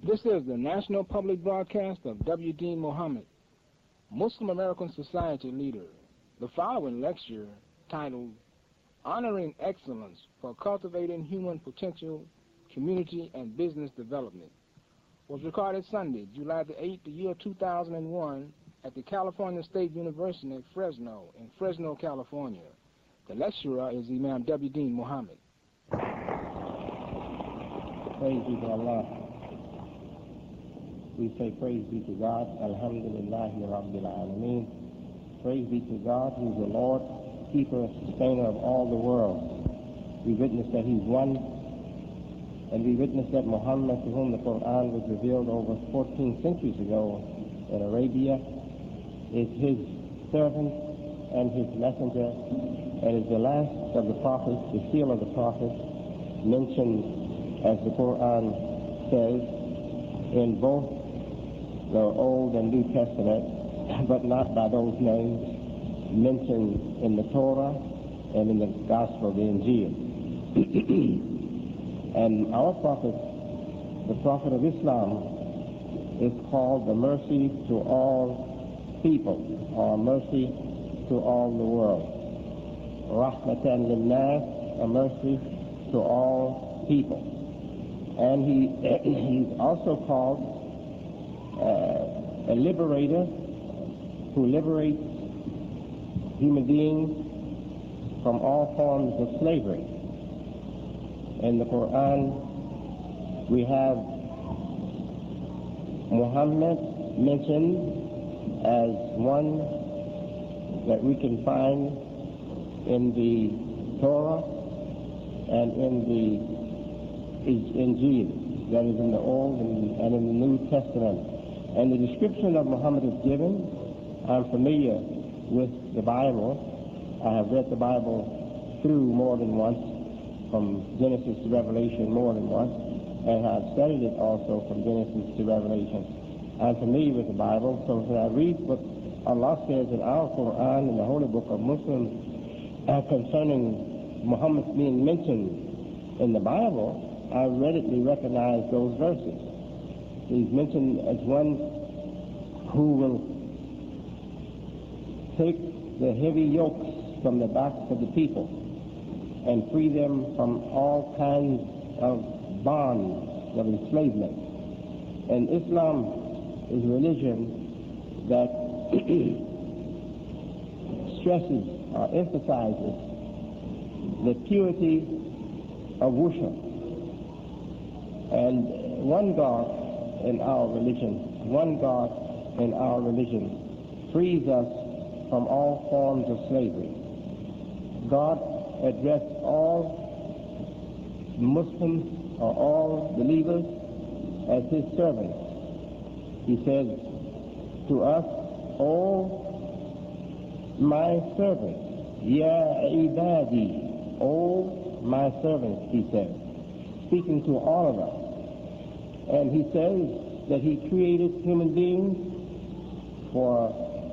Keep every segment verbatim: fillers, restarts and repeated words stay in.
This is the National Public Broadcast of W D Muhammad, Muslim American Society leader. The following lecture, titled Honoring Excellence for Cultivating Human Potential, Community, and Business Development, was recorded Sunday, July the eighth, the year two thousand one, at the California State University at Fresno, in Fresno, California. The lecturer is Imam W D Muhammad. Praise be to Allah. We say praise be to God. Alhamdulillahi Rabbil Alameen. Praise be to God, who is the Lord, keeper, sustainer of all the world. We witness that He's one, and we witness that Muhammad, to whom the Quran was revealed over fourteen centuries ago in Arabia, is His servant and His messenger, and is the last of the prophets, the seal of the prophets, mentioned, as the Quran says, in both the Old and New Testament, but not by those names mentioned in the Torah and in the Gospel of the Injil. And our prophet, the prophet of Islam, is called the mercy to all people, or mercy to all the world. Rahmatan lin-nas, a mercy to all people. And he he's also called uh, a liberator who liberates human beings from all forms of slavery. In the Quran, we have Muhammad mentioned as one that we can find in the Torah and in the Injil, that is in the Old and, and in the New Testament. And the description of Muhammad is given. I'm familiar with the Bible. I have read the Bible through more than once, from Genesis to Revelation more than once, and I've studied it also from Genesis to Revelation. I'm familiar with the Bible, so when I read what Allah says in our Quran, in the Holy Book of Muslims, uh, concerning Muhammad being mentioned in the Bible, I readily recognize those verses. He's mentioned as one who will take the heavy yokes from the backs of the people and free them from all kinds of bonds of enslavement. And Islam is a religion that stresses or emphasizes the purity of worship. And one God in our religion, one God in our religion frees us from all forms of slavery. God addressed all Muslims or all believers as His servants. He says to us, "O my servants, ya ibadi, O my servants," He says, speaking to all of us. And He says that He created human beings for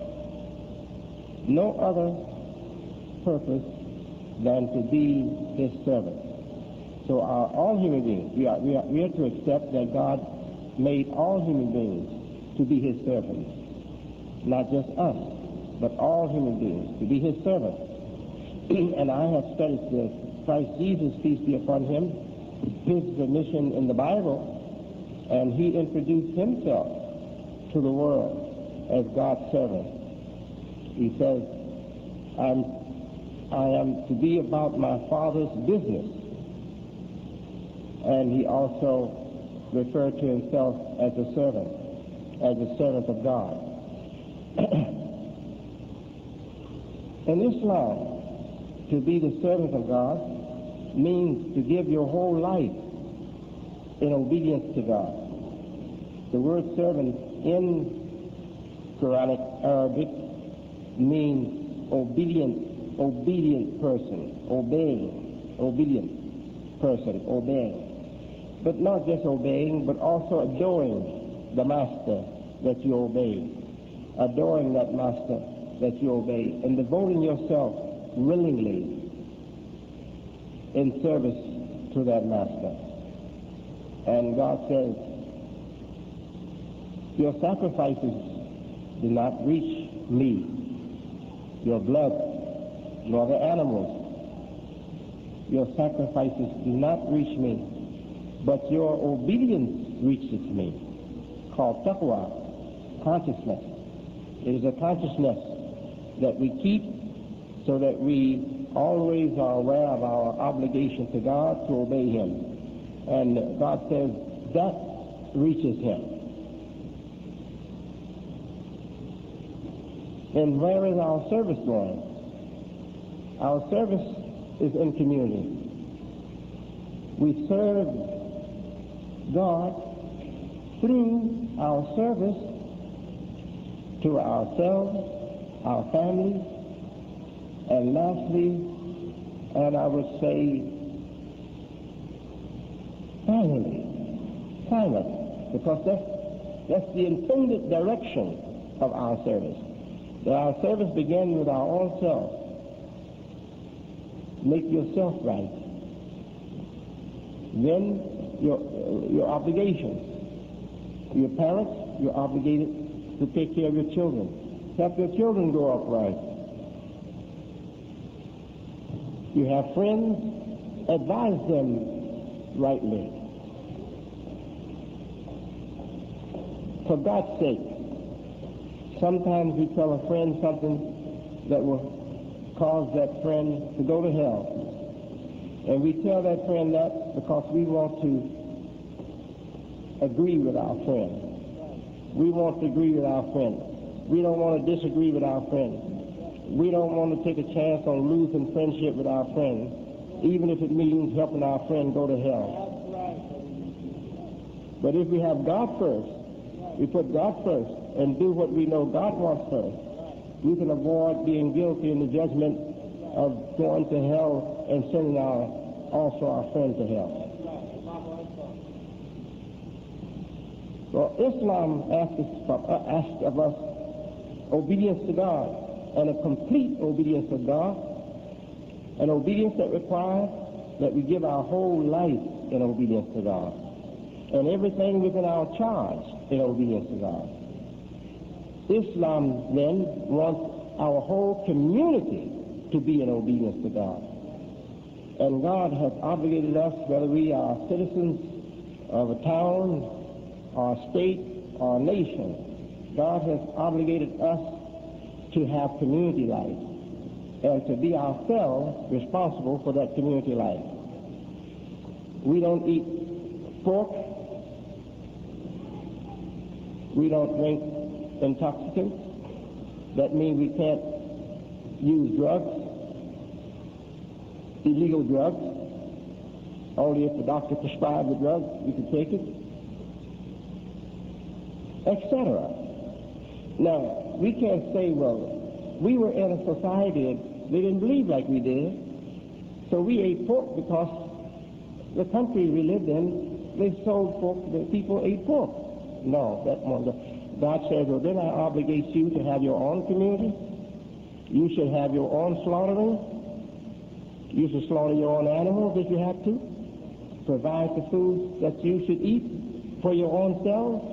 no other purpose than to be His servants. So our, all human beings, we are, we, are, we are to accept that God made all human beings to be His servants. Not just us, but all human beings to be His servants. And I have studied this. Christ Jesus, peace be upon Him, His mission in the Bible, and He introduced Himself to the world as God's servant. He says, I'm, I am to be about my Father's business. And He also referred to Himself as a servant, as a servant of God. In Islam, to be the servant of God means to give your whole life in obedience to God. The word servant in Quranic Arabic means obedient, obedient person, obeying, obedient person, obeying. But not just obeying, but also adoring the master that you obey, adoring that master that you obey, and devoting yourself willingly in service to that master. And God says, Your sacrifices do not reach me, your blood, nor the animals. Your sacrifices do not reach me, but your obedience reaches me, called taqwa, consciousness. It is a consciousness that we keep so that we always are aware of our obligation to God to obey him. And God says that reaches him. And where is our service going? Our service is in community. We serve God through our service to ourselves, our families, and lastly, and I would say, finally, finally, because that's, that's the intended direction of our service. That our service begins with our own self. Make yourself right. Then your, your obligations. Your parents, you're obligated to take care of your children. Help your children grow up right. You have friends, advise them rightly. For God's sake, sometimes we tell a friend something that will cause that friend to go to hell. And we tell that friend that because we want to agree with our friend. We want to agree with our friend. We don't want to disagree with our friend. We don't want to take a chance on losing friendship with our friend, even if it means helping our friend go to hell. But if we have God first, we put God first and do what we know God wants first, we can avoid being guilty in the judgment of going to hell and sending our, also our friend to hell. Well, Islam asks, uh, asks of us obedience to God, and a complete obedience to God, an obedience that requires that we give our whole life in obedience to God, and everything within our charge in obedience to God. Islam then wants our whole community to be in obedience to God. And God has obligated us, whether we are citizens of a town, or a state, or a nation, God has obligated us to have community life and to be ourselves responsible for that community life. We don't eat pork. We don't drink intoxicants. That means we can't use drugs, illegal drugs. Only if the doctor prescribed the drug, we can take it, et cetera. Now, we can't say, well, we were in a society that they didn't believe like we did, so we ate pork because the country we lived in, they sold pork, the people ate pork. No, that one. God says, well, then I obligate you to have your own community. You should have your own slaughtering. You should slaughter your own animals if you have to. Provide the food that you should eat for your own selves.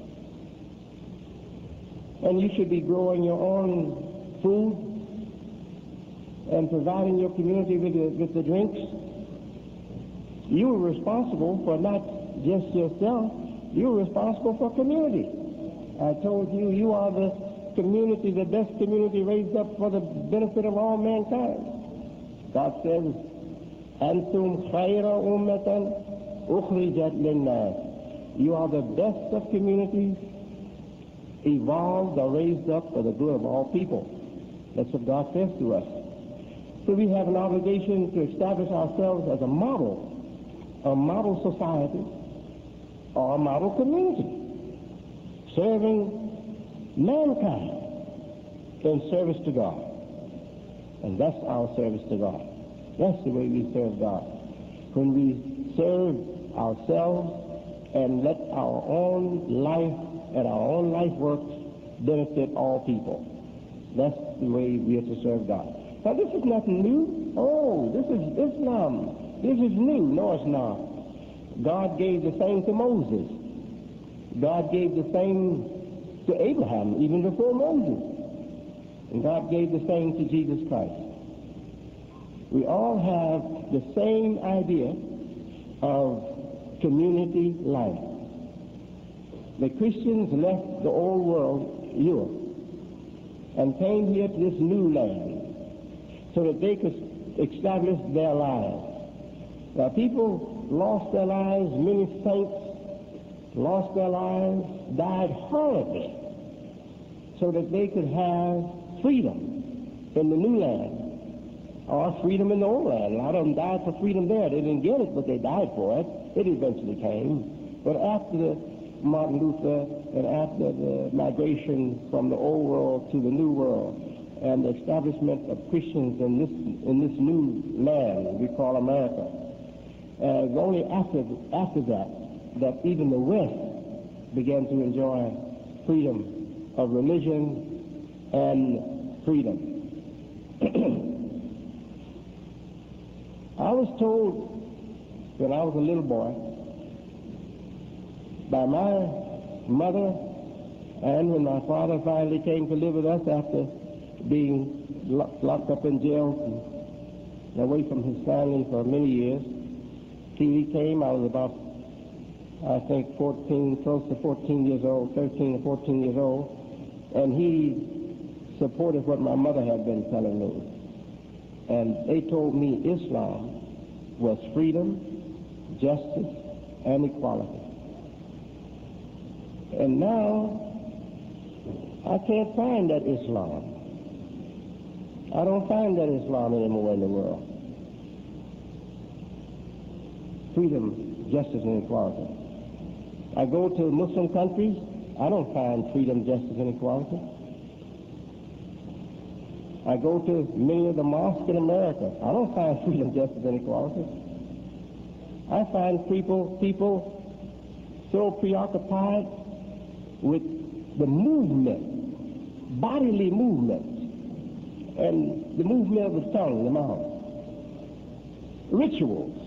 And you should be growing your own food and providing your community with the, with the drinks. You are responsible for not just yourself. You are responsible for community. I told you, you are the community, the best community raised up for the benefit of all mankind. God says, Antum khayra ummatan ukhrijat linnas. You are the best of communities, evolved or raised up for the good of all people. That's what God says to us. So we have an obligation to establish ourselves as a model, a model society, or a model community, serving mankind in service to God. And that's our service to God. That's the way we serve God. When we serve ourselves and let our own life and our own life works benefit all people. That's the way we are to serve God. Now, this is nothing new. Oh, this is Islam. This is new. No, it's not. God gave the same to Moses. God gave the same to Abraham, even before Moses. And God gave the same to Jesus Christ. We all have the same idea of community life. The Christians left the old world, Europe, and came here to this new land so that they could establish their lives. Now, people lost their lives, many saints lost their lives, died horribly, so that they could have freedom in the new land, or freedom in the old land. A lot of them died for freedom there. They didn't get it, but they died for it. It eventually came. But after the Martin Luther and after the migration from the old world to the new world and the establishment of Christians in this in this new land we call America, uh, it was only after after that that even the West began to enjoy freedom of religion and freedom. I was told when I was a little boy by my mother, and when my father finally came to live with us after being lo- locked up in jail and away from his family for many years, till he came, I was about, I think, fourteen, close to fourteen years old, thirteen or fourteen years old, and he supported what my mother had been telling me. And they told me Islam was freedom, justice, and equality. And now, I can't find that Islam. I don't find that Islam anymore in the world. Freedom, justice, and equality. I go to Muslim countries, I don't find freedom, justice, and equality. I go to many of the mosques in America, I don't find freedom, justice, and equality. I find people, people so preoccupied with the movement, bodily movement, and the movement of the tongue, the mouth. Rituals.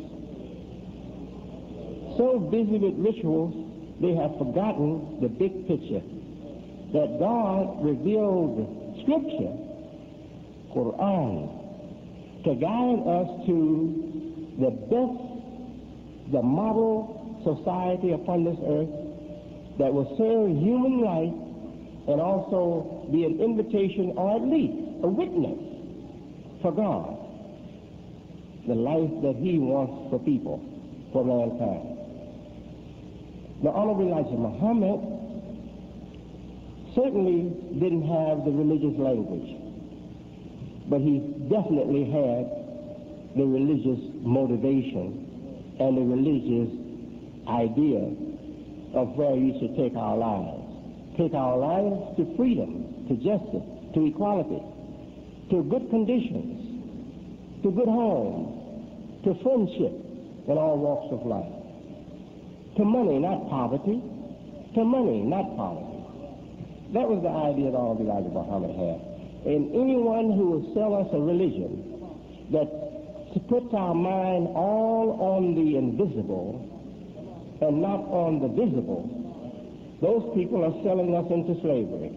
So busy with rituals, they have forgotten the big picture, that God revealed Scripture, Quran, to guide us to the best, the model society upon this earth that will serve human life and also be an invitation, or at least a witness for God, the life that He wants for people, for mankind. The Honorable Elijah Muhammad certainly didn't have the religious language, but he definitely had the religious motivation and the religious idea of where we should take our lives. Take our lives to freedom, to justice, to equality, to good conditions, to good homes, to friendship in all walks of life, to money, not poverty, to money, not poverty. That was the idea that Honorable Elijah Muhammad had. And anyone who will sell us a religion that puts our mind all on the invisible and not on the visible, those people are selling us into slavery.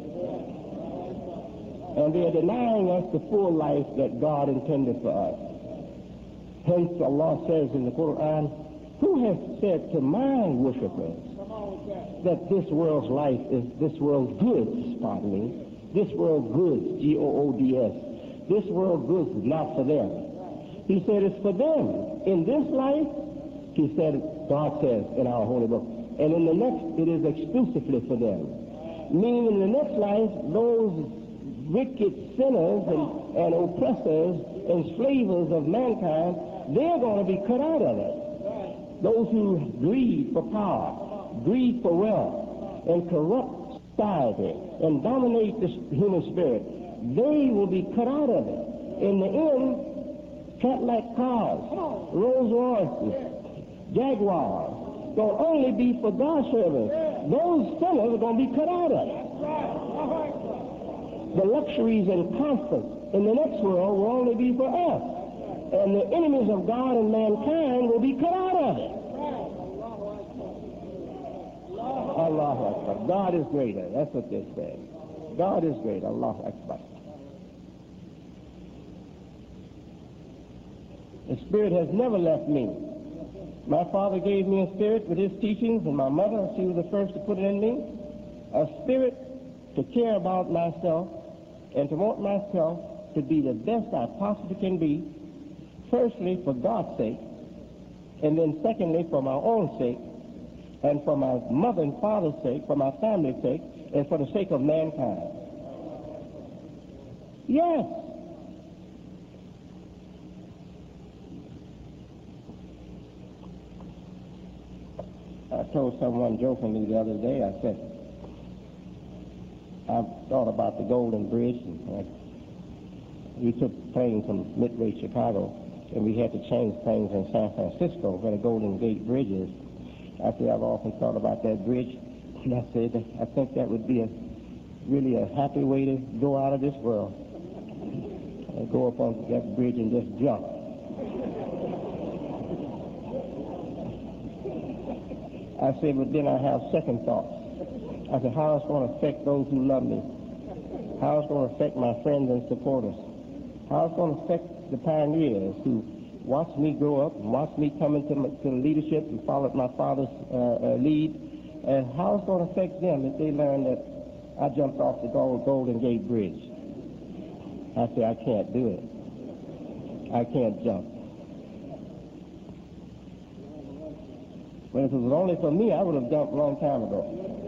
And they are denying us the full life that God intended for us. Hence, Allah says in the Quran, who has said to my worshipers that this world's life is this world's goods, pardon me, this world's goods, G O O D S, this world's goods is not for them. He said it's for them. In this life, he said, God says in our holy book, and in the next it is exclusively for them. Meaning in the next life, those wicked sinners and, and oppressors, enslavers of mankind, they're going to be cut out of it. Those who greed for power, greed for wealth, and corrupt society, and dominate the human spirit, they will be cut out of it. In the end, Cadillac cars, Rolls Royces, Jaguars, going to only be for God's servants. Those sinners are going to be cut out of it. The luxuries and comforts in the next world will only be for us. And the enemies of God and mankind will be cut out of it. Allahu Akbar. God is greater. That's what they say. God is greater. Allahu Akbar. The Spirit has never left me. My father gave me a spirit with his teachings, and my mother, she was the first to put it in me, a spirit to care about myself and to want myself to be the best I possibly can be, firstly for God's sake, and then secondly for my own sake, and for my mother and father's sake, for my family's sake, and for the sake of mankind. Yes. I told someone jokingly the other day, I said, I thought about the Golden Bridge, and uh, we took planes from Midway, Chicago, and we had to change planes in San Francisco where the Golden Gate Bridge is. I said, I've often thought about that bridge, and I said, I think that would be a really a happy way to go out of this world. Uh, go up on that bridge and just jump. I said, but then I have second thoughts. I said, how it's going to affect those who love me? How it's going to affect my friends and supporters? How it's going to affect the pioneers who watched me grow up and watched me come into my, to leadership and followed my father's uh, uh, lead? And how it's going to affect them if they learn that I jumped off the gold, Golden Gate Bridge? I said, I can't do it. I can't jump. But if it was only for me, I would have jumped a long time ago.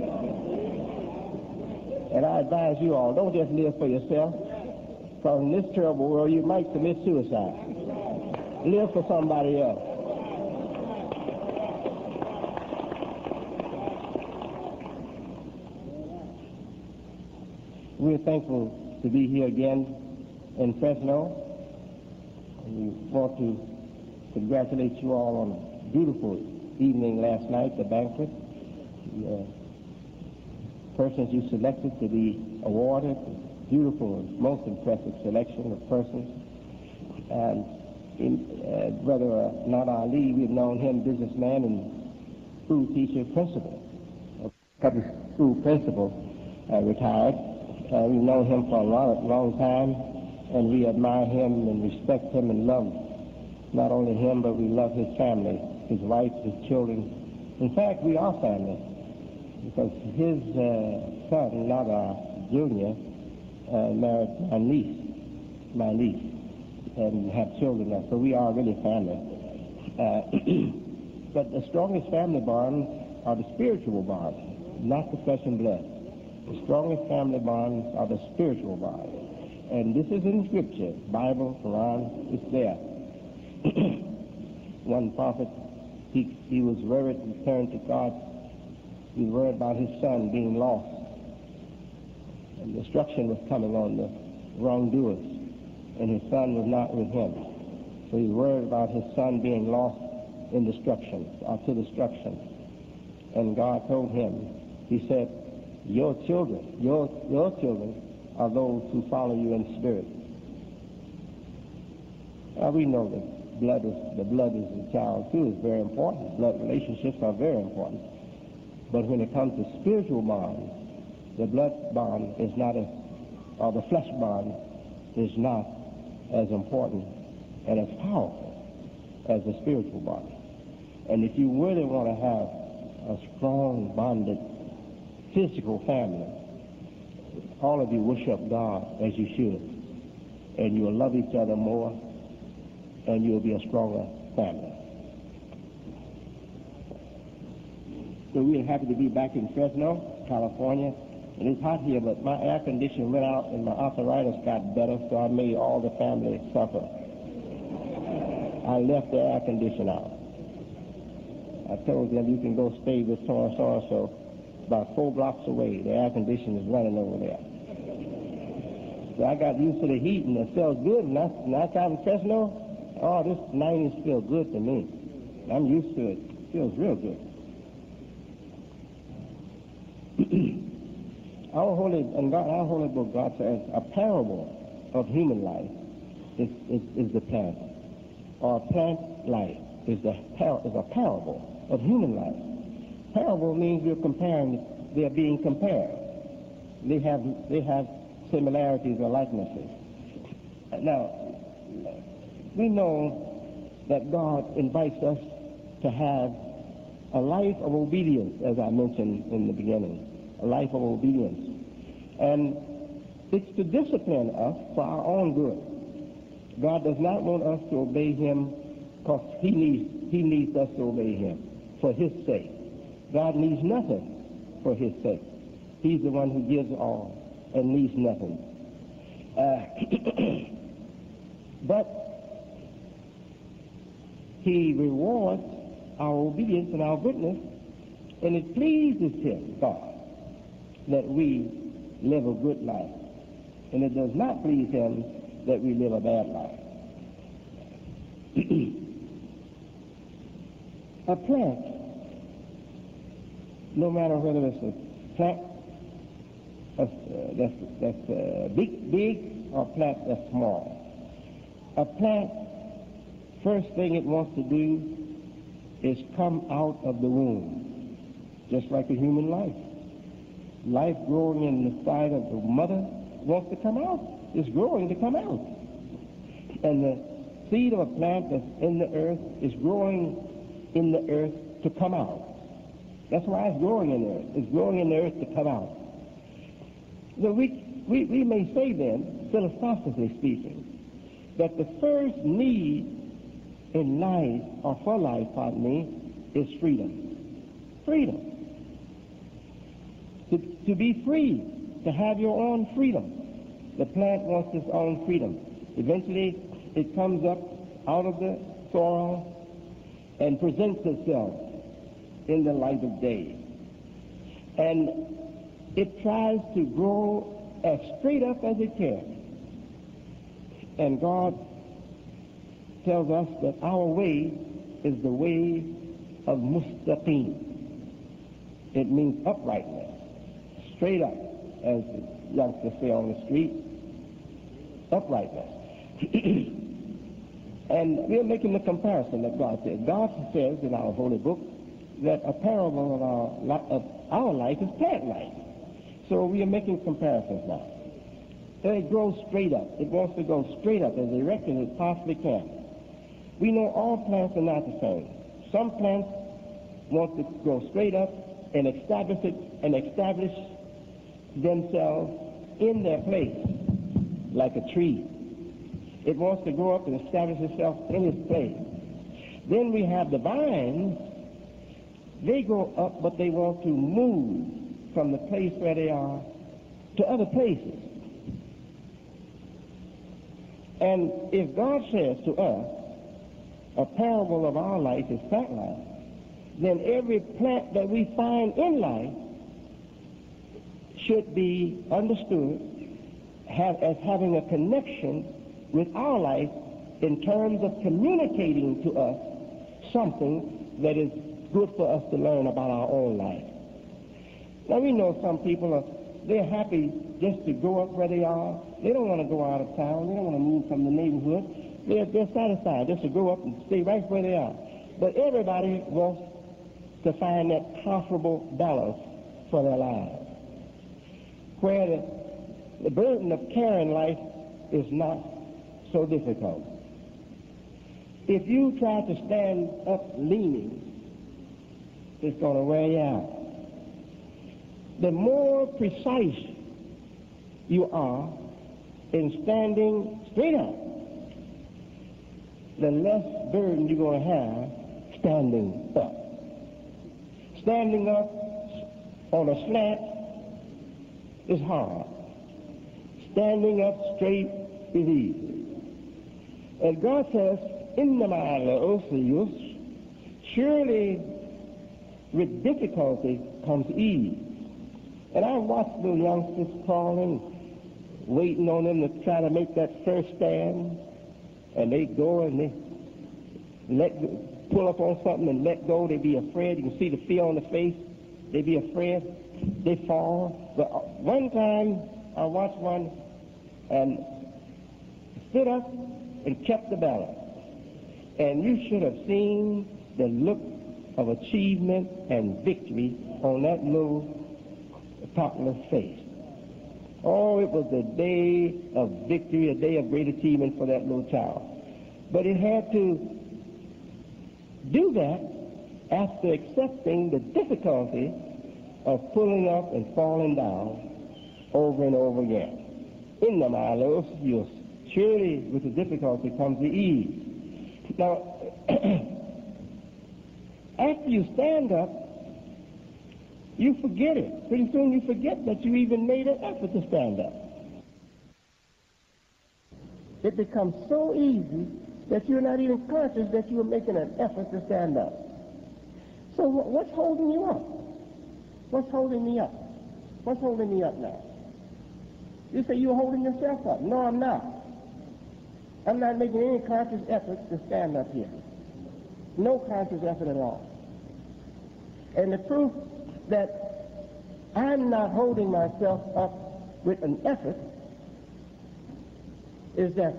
And I advise you all, don't just live for yourself, because in this terrible world, you might commit suicide. Live for somebody else. We're thankful to be here again in Fresno. We want to congratulate you all on a beautiful evening last night, the banquet. The uh, persons you selected to be awarded, beautiful and most impressive selection of persons. And in, uh, Brother uh, Nada Ali, we've known him, businessman and school teacher, principal, a couple school principal, uh, retired. Uh, we've known him for a long, long time, and we admire him and respect him and love not only him, but we love his family, his wife, his children. In fact, we are family, because his uh, son, Nada Junior, uh, married my niece, my niece, and have children now, so we are really family. Uh, but the strongest family bonds are the spiritual bonds, not the flesh and blood. The strongest family bonds are the spiritual bonds. And this is in Scripture, Bible, Quran, it's there. One prophet, he, he was worried and turned to God. He was worried about his son being lost. And destruction was coming on the wrongdoers, and his son was not with him. So he was worried about his son being lost in destruction, or to destruction. And God told him, he said, your children, your, your children are those who follow you in spirit. Now we know that blood is, the blood is the child too, is very important. Blood relationships are very important. But when it comes to spiritual bonds, the blood bond is not as, or the flesh bond is not as important and as powerful as the spiritual bond. And if you really want to have a strong bonded physical family, all of you worship God as you should, and you'll love each other more, and you'll be a stronger family. So we're happy to be back in Fresno, California. And it's hot here, but my air conditioner went out and my arthritis got better, so I made all the family suffer. I left the air conditioner out. I told them, you can go stay with so-and-so and so. About four blocks away, the air conditioner is running over there. So I got used to the heat, and it feels good. And I, and I got in Fresno, oh, this nineties feels good to me. I'm used to it. It feels real good. Our holy, and God, our holy book, God says, a parable of human life is, is, is the plant. Or plant life is, the, is a parable of human life. Parable means we're comparing, they're being compared. They have, they have similarities or likenesses. Now, we know that God invites us to have a life of obedience, as I mentioned in the beginning, a life of obedience. And it's to discipline us for our own good. God does not want us to obey him because he needs, he needs us to obey him for his sake. God needs nothing for his sake. He's the one who gives all and needs nothing. Uh, but he rewards our obedience and our goodness, and it pleases him, God, that we live a good life. And it does not please him that we live a bad life. A plant, no matter whether it's a plant that's, uh, that's, that's uh, big, big or a plant that's small, a plant, first thing it wants to do is come out of the womb, just like a human life. Life growing in the side of the mother wants to come out. It's growing to come out. And the seed of a plant that's in the earth is growing in the earth to come out. That's why it's growing in the earth. It's growing in the earth to come out. So we, we, we may say then, philosophically speaking, that the first need in life, or for life, pardon me, is freedom. Freedom. To, to be free, to have your own freedom. The plant wants its own freedom. Eventually, it comes up out of the soil and presents itself in the light of day. And it tries to grow as straight up as it can. And God tells us that our way is the way of mustaqim. It means uprightness, straight up, as the youngsters say on the street, uprightness. And we're making the comparison that God says. God says in our holy book that a parable of our, of our life is plant life. So we are making comparisons now. It grows straight up. It wants to go straight up, as erect as it possibly can. We know all plants are not the same. Some plants want to go straight up and establish it and establish themselves in their place, like a tree. It wants to grow up and establish itself in its place. Then we have the vines. They go up, but they want to move from the place where they are to other places. And if God says to us, a parable of our life is plant life, then every plant that we find in life should be understood have, as having a connection with our life in terms of communicating to us something that is good for us to learn about our own life. Now, we know some people are, they're happy just to go up where they are. They don't want to go out of town. They don't want to move from the neighborhood. They're, they're satisfied just to go up and stay right where they are. But everybody wants to find that comfortable balance for their lives, where the, the burden of carrying life is not so difficult. If you try to stand up leaning, it's going to wear you out. The more precise you are in standing straight up, the less burden you're going to have standing up. Standing up on a slant is hard. Standing up straight is easy. And God says, "Innama al-usri, surely with difficulty comes ease." And I watched the youngsters crawling, waiting on them to try to make that first stand. And they go and they let pull up on something and let go. They be afraid. You can see the fear on the face. They be afraid. They fall. But one time I watched one and stood up and kept the balance. And you should have seen the look of achievement and victory on that little toddler's face. Oh, it was a day of victory, a day of great achievement for that little child. But it had to do that after accepting the difficulty of pulling up and falling down over and over again. In the milos, you surely with the difficulty comes the ease. Now, after you stand up, you forget it. Pretty soon you forget that you even made an effort to stand up. It becomes so easy that you're not even conscious that you were making an effort to stand up. So what's holding you up? What's holding me up? What's holding me up now? You say you're holding yourself up. No, I'm not. I'm not making any conscious efforts to stand up here. No conscious effort at all. And the proof that I'm not holding myself up with an effort is that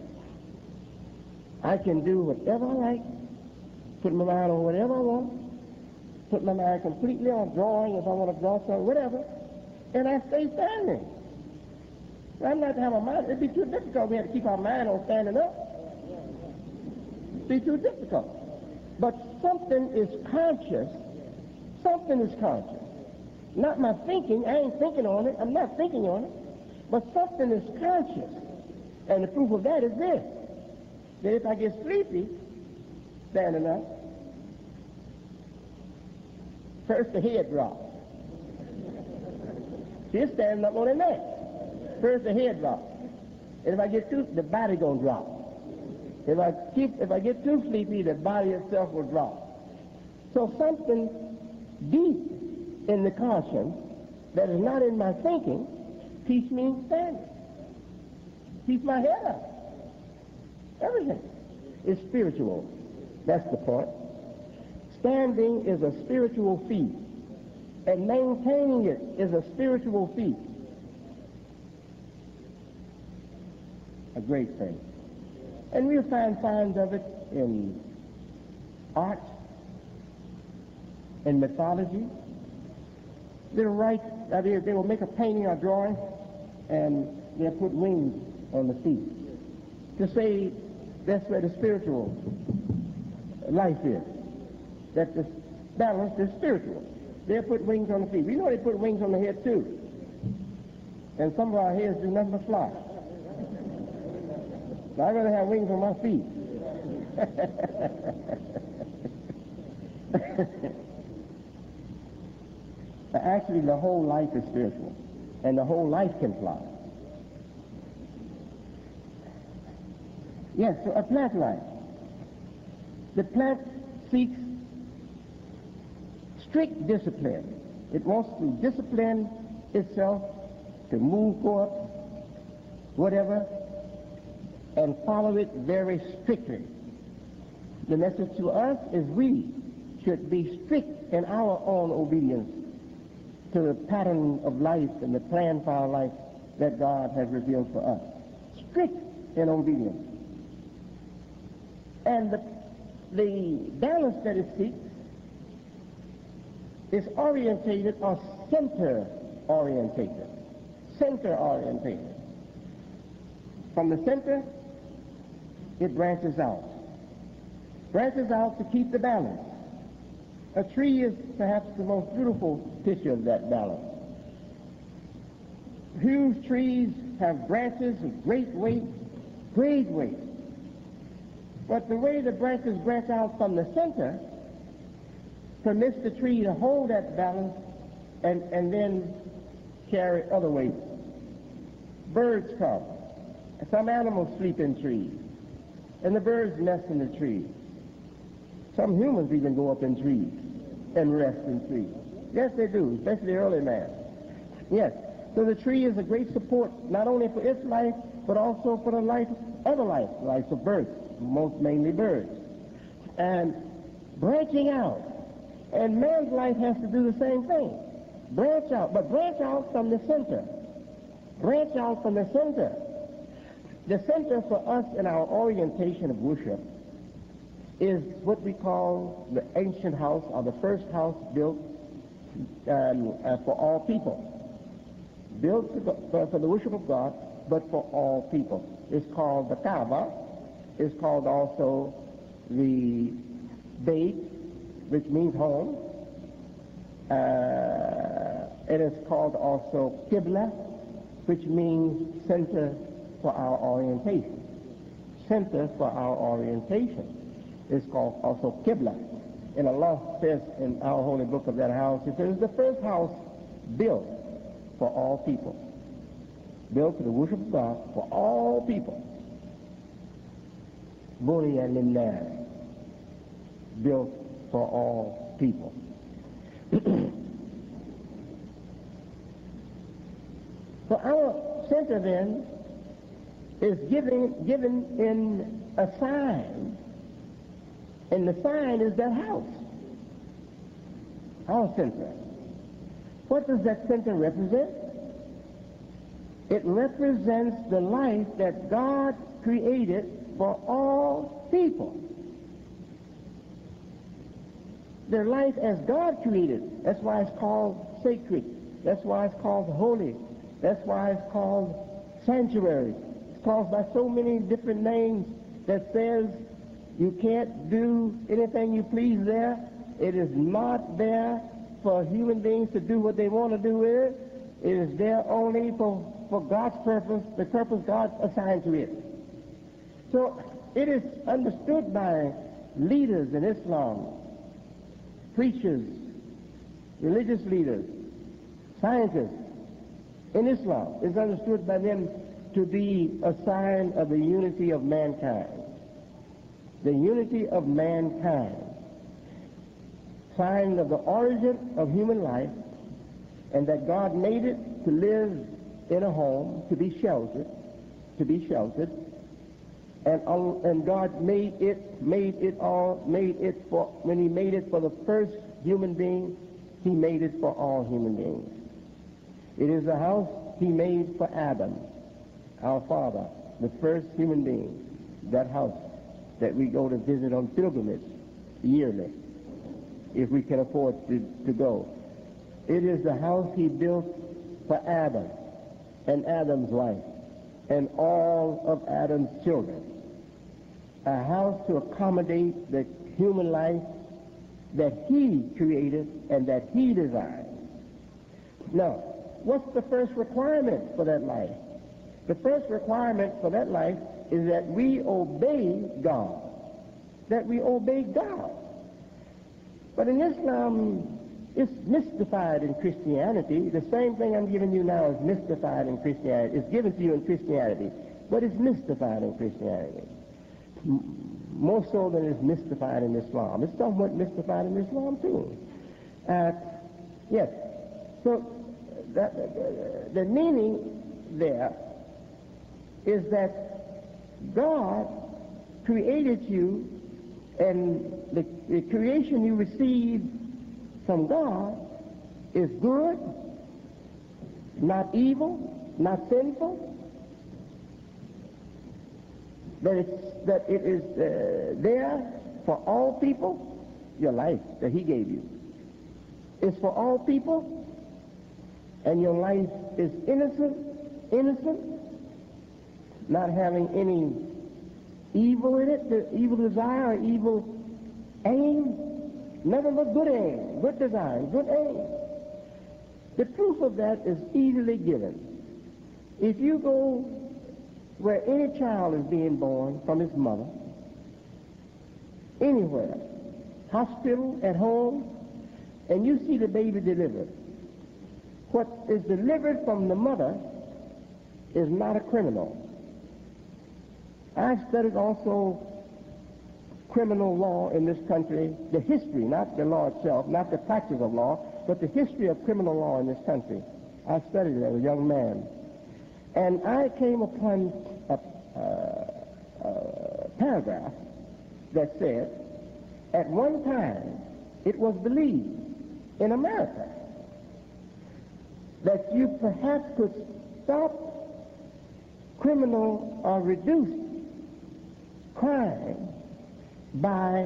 I can do whatever I like, put my mind on whatever I want, put my mind completely on drawing if I want to draw something, whatever, and I stay standing. I'm not to have a mind. It'd be too difficult. We have to keep our mind on standing up. It'd be too difficult. But something is conscious. Something is conscious. Not my thinking. I ain't thinking on it. I'm not thinking on it. But something is conscious. And the proof of that is this. That if I get sleepy standing up, first the head drops. She's standing up on her neck. First the head drops. And if I get too, the body gonna drop. If I keep, if I get too sleepy, the body itself will drop. So something deep in the conscience that is not in my thinking keeps me standing. Keeps my head up. Everything is spiritual. That's the point. Standing is a spiritual feat, and maintaining it is a spiritual feat. A great thing. And we'll find signs of it in art, in mythology. They'll write, I mean, they will make a painting or drawing, and they'll put wings on the feet to say that's where the spiritual life is, that the balance is spiritual. They'll put wings on the feet. We know they put wings on the head too. And some of our heads do nothing but fly. So I'd rather have wings on my feet. Actually, the whole life is spiritual, and the whole life can fly. Yes, so a plant life. The plant seeks strict discipline. It wants to discipline itself to move, go up, whatever, and follow it very strictly. The message to us is we should be strict in our own obedience to the pattern of life and the plan for our life that God has revealed for us. Strict in obedience. And the, the balance that it seeks is orientated or center-orientated. Center-orientated. From the center, it branches out. Branches out to keep the balance. A tree is perhaps the most beautiful picture of that balance. Huge trees have branches of great weight, great weight. But the way the branches branch out from the center permits the tree to hold that balance and, and then carry other weights. Birds come. Some animals sleep in trees, and the birds nest in the trees. Some humans even go up in trees and rest in trees. Yes, they do, especially early man. Yes, so the tree is a great support, not only for its life, but also for the life, other life, life of birds, most mainly birds. And branching out. And man's life has to do the same thing. Branch out, but branch out from the center. Branch out from the center. The center for us in our orientation of worship is what we call the ancient house, or the first house built um, uh, for all people. Built to, for, for the worship of God, but for all people. It's called the Kaaba. It's called also the Bayt, which means home. Uh, it is called also Qibla, which means center for our orientation. Center for our orientation is called also Qibla. And Allah says in our holy book of that house, it says, the first house built for all people. Built for the worship of God for all people. Buniya lillah. Built for all people. So our center then is given, given in a sign, and the sign is that house, our center. What does that center represent? It represents the life that God created for all people. Their life as God created. That's why it's called sacred. That's why it's called holy. That's why it's called sanctuary. It's called by so many different names that says you can't do anything you please there. It is not there for human beings to do what they want to do with it. It is there only for, for God's purpose, the purpose God assigned to it. So it is understood by leaders in Islam, preachers, religious leaders, scientists in Islam. It's understood by them to be a sign of the unity of mankind. The unity of mankind. Sign of the origin of human life, and that God made it to live in a home, to be sheltered, to be sheltered, and and God made it, made it all, made it for, when he made it for the first human being, he made it for all human beings. It is a house he made for Adam, our father, the first human being, that house that we go to visit on pilgrimage yearly, if we can afford to, to go. It is the house he built for Adam and Adam's wife and all of Adam's children. A house to accommodate the human life that he created and that he designed. Now, what's the first requirement for that life? The first requirement for that life is that we obey God. That we obey God. But in Islam, it's mystified in Christianity. The same thing I'm giving you now is mystified in Christianity. It's given to you in Christianity, but it's mystified in Christianity. More so than it's mystified in Islam. It's somewhat mystified in Islam too. Uh, yes. So that, uh, the meaning there is that God created you, and the, the creation you received from God is good, not evil, not sinful. That it's that it is uh, there for all people. Your life that he gave you is for all people, and your life is innocent, innocent, not having any evil in it, the evil desire, or evil aim, nothing but good aim, good design, good aim. The proof of that is easily given. If you go where any child is being born from his mother, anywhere, hospital, at home, and you see the baby delivered, what is delivered from the mother is not a criminal. I studied also criminal law in this country, the history, not the law itself, not the practice of law, but the history of criminal law in this country. I studied it as a young man. And I came upon a, uh, a paragraph that said, at one time, it was believed in America that you perhaps could stop criminal or reduce crime by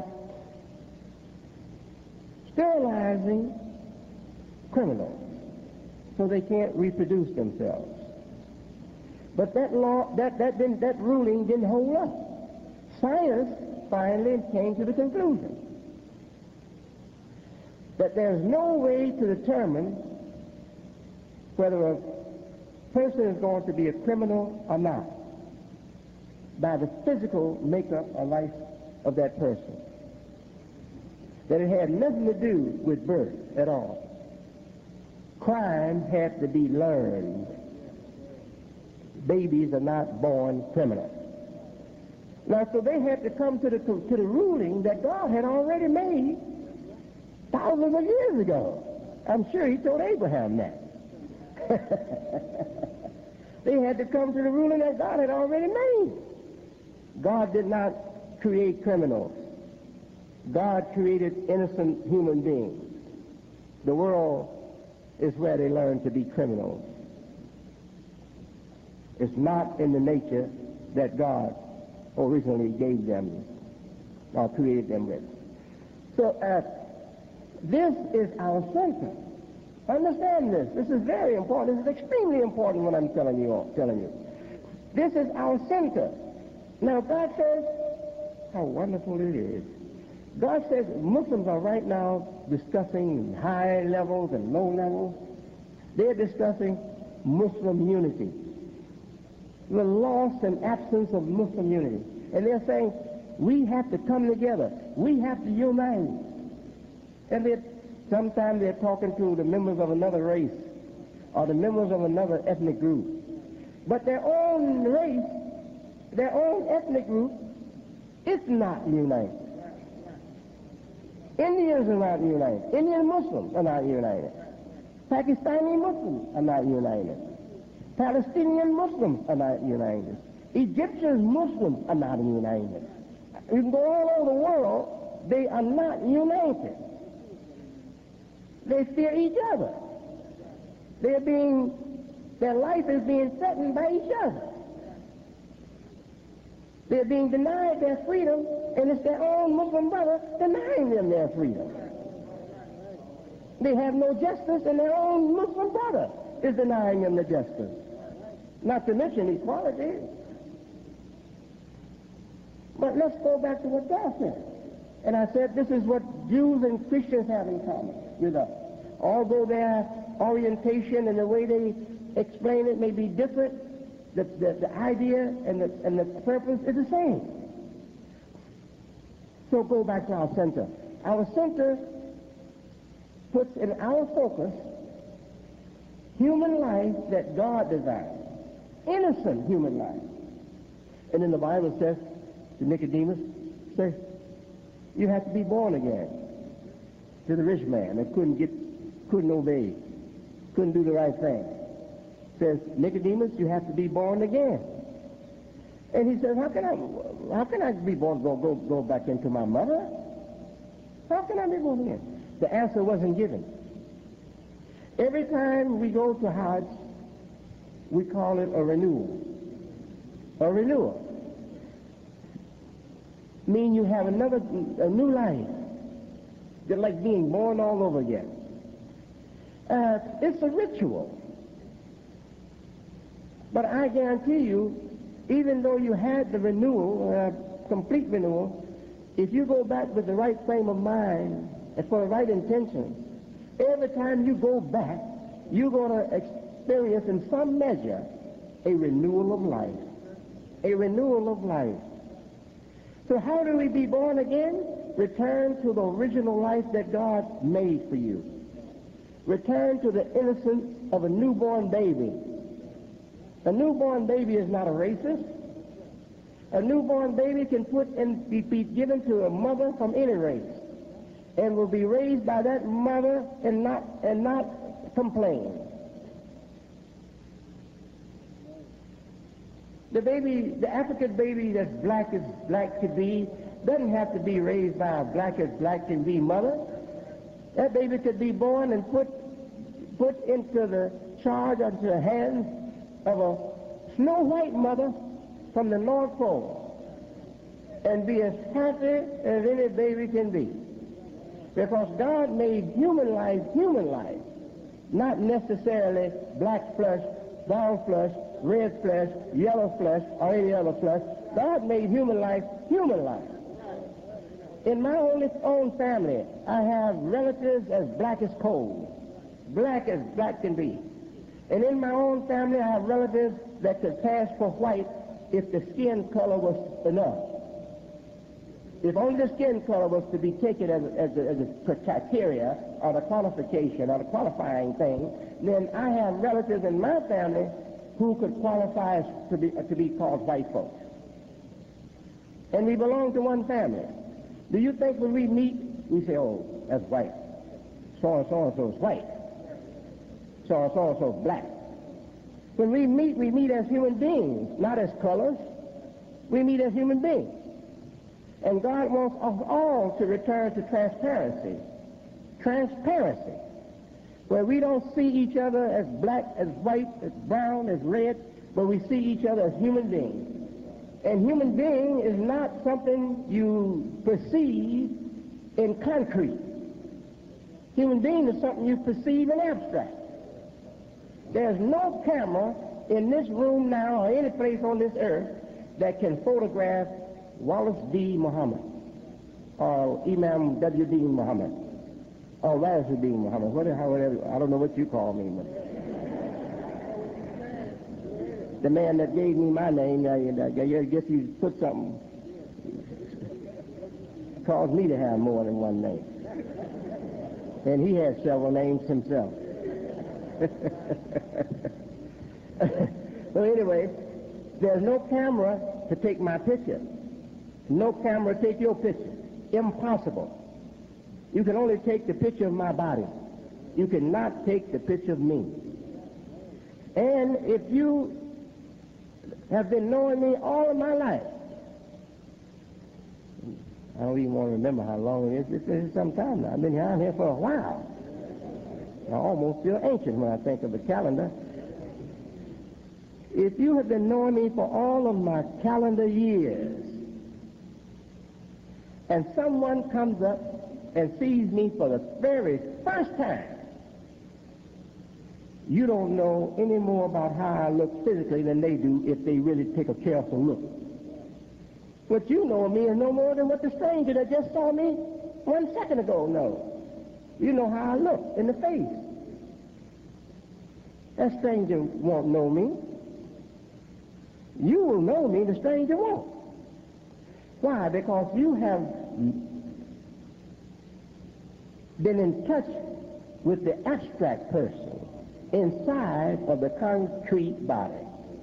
sterilizing criminals so they can't reproduce themselves. But that law, that, that, didn't, that ruling didn't hold up. Science finally came to the conclusion that there's no way to determine whether a person is going to be a criminal or not by the physical makeup or life of that person. That it had nothing to do with birth at all. Crime had to be learned. Babies are not born criminals. Now, so they had to come to the, to the ruling that God had already made thousands of years ago. I'm sure he told Abraham that. They had to come to the ruling that God had already made. God did not create criminals. God created innocent human beings. The world is where they learn to be criminals. It's not in the nature that God originally gave them or created them with. So uh, this is our center. Understand this. This is very important. This is extremely important what I'm telling you. All, telling you. This is our center. Now God says, how wonderful it is. God says Muslims are right now discussing high levels and low levels. They're discussing Muslim unity, the loss and absence of Muslim unity. And they're saying, we have to come together. We have to unite. And they're, sometimes they're talking to the members of another race or the members of another ethnic group. But their own race, their own ethnic group, is not united. Indians are not united. Indian Muslims are not united. Pakistani Muslims are not united. Palestinian Muslims are not united. Egyptian Muslims are not united. You can go all over the world, they are not united. They fear each other. They're being, their life is being threatened by each other. They're being denied their freedom, and it's their own Muslim brother denying them their freedom. They have no justice, and their own Muslim brother is denying them the justice. Not to mention equality. But let's go back to what God said. And I said this is what Jews and Christians have in common with us. Although their orientation and the way they explain it may be different, the, the, the idea and the, and the purpose is the same. So go back to our center. Our center puts in our focus human life that God designed. Innocent human life. And then the Bible says to Nicodemus, says, you have to be born again. To the rich man that couldn't get, couldn't obey, couldn't do the right thing. Says, Nicodemus, you have to be born again. And he says, how can I, how can I be born, go, go, go back into my mother? How can I be born again? The answer wasn't given. Every time we go to Hajj, we call it a renewal. A renewal. Mean you have another, a new life. Just like being born all over again. Uh, it's a ritual. But I guarantee you, even though you had the renewal, uh, complete renewal, if you go back with the right frame of mind and for the right intentions, every time you go back, you're going to experience in some measure a renewal of life. A renewal of life. So how do we be born again? Return to the original life that God made for you. Return to the innocence of a newborn baby. A newborn baby is not a racist. A newborn baby can put and be, be given to a mother from any race and will be raised by that mother and not and not complain. The baby, the African baby that's black as black could be, doesn't have to be raised by a black as black can be mother. That baby could be born and put put into the charge, into the hands of a snow white mother from the North Pole. and be as happy as any baby can be. Because God made human life human life, not necessarily black flesh, brown flesh, red flesh, yellow flesh, or any other flesh. God made human life human life. In my own family, I have relatives as black as coal, black as black can be. And in my own family, I have relatives that could pass for white if the skin color was enough. If only the skin color was to be taken as a, as a, as a criteria or the qualification or the qualifying thing, then I have relatives in my family who could qualify as to be, to be called white folks. And we belong to one family. Do you think when we meet, we say, oh, that's white. So-and-so and-so is white. So-and-so and-so is black. When we meet, we meet as human beings, not as colors. We meet as human beings. And God wants us all to return to transparency. Transparency. Where we don't see each other as black, as white, as brown, as red, but we see each other as human beings. And human being is not something you perceive in concrete. Human being is something you perceive in abstract. There's no camera in this room now or any place on this earth that can photograph Wallace D. Muhammad or Imam W. D. Muhammad or Razor D. Muhammad, whatever, whatever, I don't know what you call me, but the man that gave me my name, I, I guess you put something, caused me to have more than one name. And he has several names himself. So anyway, there's no camera to take my picture. No camera to take your picture. Impossible. You can only take the picture of my body. You cannot take the picture of me. And if you have been knowing me all of my life, I don't even want to remember how long it is. This is some time now. I've been down here for a while. I almost feel ancient when I think of the calendar. If you have been knowing me for all of my calendar years, and someone comes up and sees me for the very first time, you don't know any more about how I look physically than they do if they really take a careful look. What you know of me is no more than what the stranger that just saw me one second ago knows. You know how I look in the face. That stranger won't know me. You will know me, the stranger won't. Why? Because you have been in touch with the abstract person inside of the concrete body.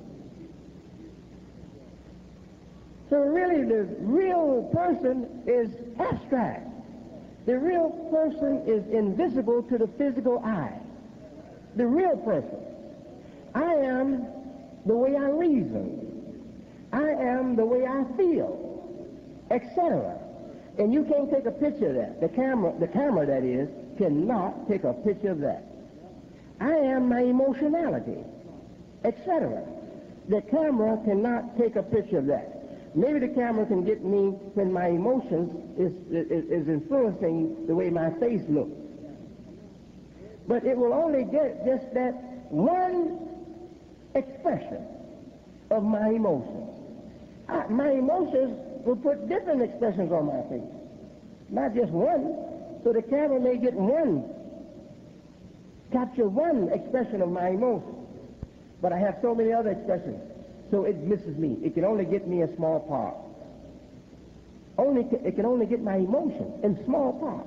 So really the real person is abstract. The real person is invisible to the physical eye. The real person. I am the way I reason. I am the way I feel, et cetera. And you can't take a picture of that. The camera, the camera that is, cannot take a picture of that. I am my emotionality, et cetera. The camera cannot take a picture of that. Maybe the camera can get me when my emotions is, is, is influencing the way my face looks. But it will only get just that one expression of my emotions. I, my emotions will put different expressions on my face, not just one. So the camera may get one, capture one expression of my emotions. But I have so many other expressions. So it misses me. It can only get me a small part. Only it can only get my emotion in small part.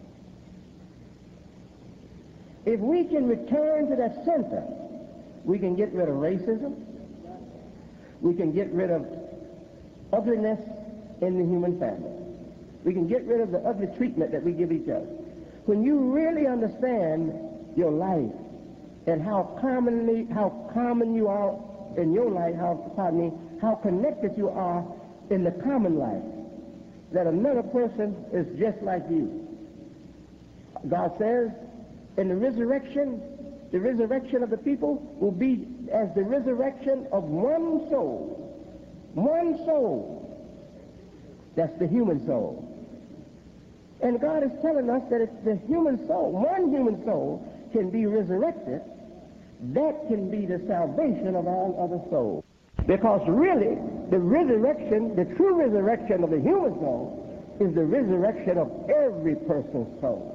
If we can return to that center, we can get rid of racism. We can get rid of ugliness in the human family. We can get rid of the ugly treatment that we give each other. When you really understand your life and how commonly, how common you are in your life, how, pardon me, how connected you are in the common life, that another person is just like you. God says, in the resurrection, the resurrection of the people will be as the resurrection of one soul. One soul. That's the human soul. And God is telling us that if the human soul, one human soul, can be resurrected, that can be the salvation of all other souls. Because really, the resurrection, the true resurrection of the human soul is the resurrection of every person's soul.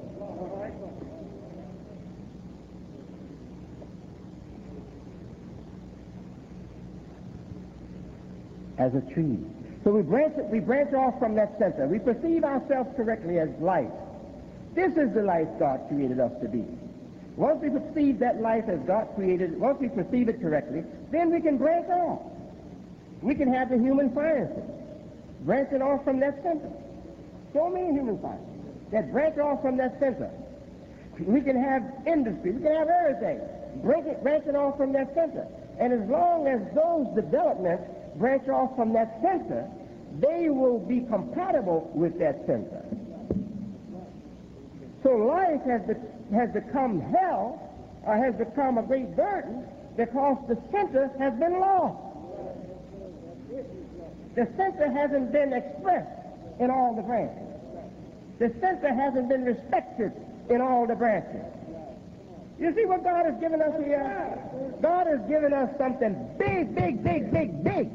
As a tree. So we branch, we branch off from that center. We perceive ourselves correctly as life. This is the life God created us to be. Once we perceive that life as God created, once we perceive it correctly, then we can branch off. We can have the human sciences branching off from that center. So many human sciences that branch off from that center. We can have industry. We can have everything branching, branching off from that center. And as long as those developments branch off from that center, they will be compatible with that center. So life has, be, has become hell, or has become a great burden, because the center has been lost. The center hasn't been expressed in all the branches. The center hasn't been respected in all the branches. You see what God has given us here? God has given us something big, big, big, big, big.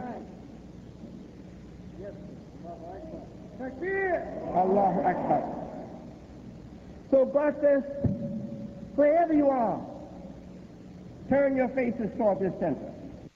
Allahu Akbar. So God says, wherever you are, turn your faces toward this center.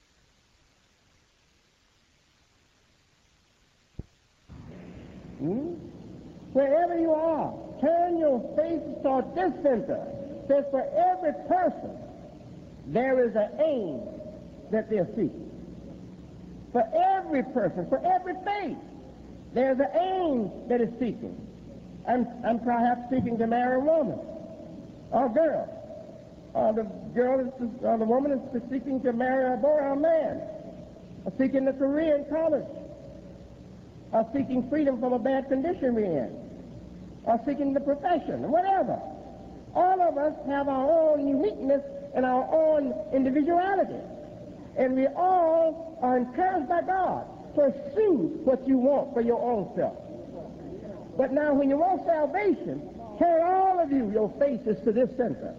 Hmm? Wherever you are, turn your faces toward this center. Says for every person, there is an aim that they're seeking. For every person, for every faith, there's an aim that is seeking. I'm, I'm perhaps seeking to marry a woman or a girl. Or the girl is, or the woman is seeking to marry a boy or a man. Or seeking a career in college. Or seeking freedom from a bad condition we're in. Or seeking the profession, whatever. All of us have our own uniqueness and our own individuality. And we all are encouraged by God. Pursue what you want for your own self. But now when you want salvation, turn all of you, your faces to this center.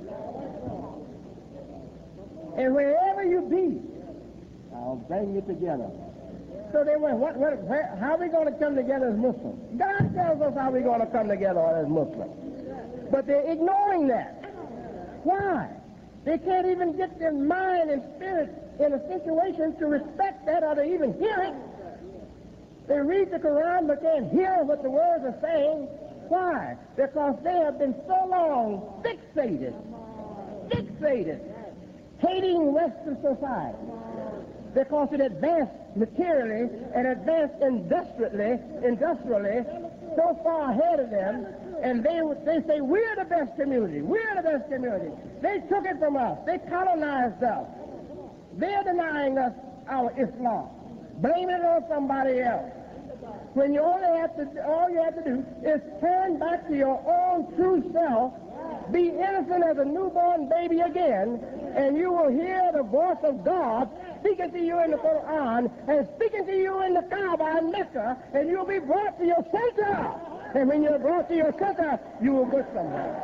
And wherever you be, I'll bring you together. So they went, what, what, where, how are we going to come together as Muslims? God tells us how we're going to come together as Muslims. But they're ignoring that. Why? They can't even get their mind and spirit in a situation to respect that or to even hear it. They read the Quran but can't hear what the words are saying. Why? Because they have been so long fixated, fixated, hating Western society. Because it advanced materially and advanced industrially, industrially, so far ahead of them, and they they say, we're the best community, we're the best community. They took it from us, they colonized us. They're denying us our Islam, blaming it on somebody else. When you only have to, all you have to do is turn back to your own true self, be innocent as a newborn baby again, and you will hear the voice of God speaking to you in the Quran and speaking to you in the Kaaba in Mecca, and you'll be brought to your center. And when you're brought to your center, you will go somewhere.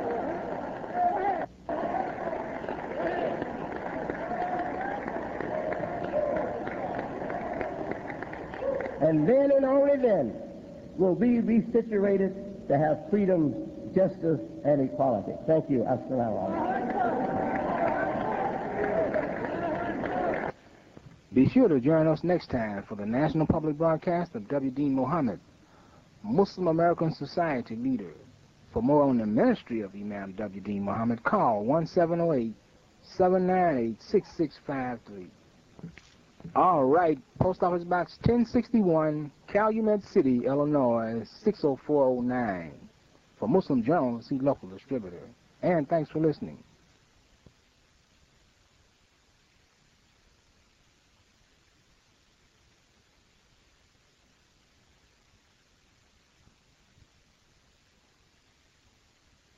And then and only then will we be situated to have freedom, justice, and equality. Thank you. Assalamu alaikum. Be sure to join us next time for the national public broadcast of W D Muhammad, Muslim American Society leader. For more on the ministry of Imam W D Muhammad, call one seven zero eight, seven nine eight, six six five three. All right, Post Office Box ten sixty-one, Calumet City, Illinois, six oh four oh nine. For Muslim Journal, see local distributor. And thanks for listening.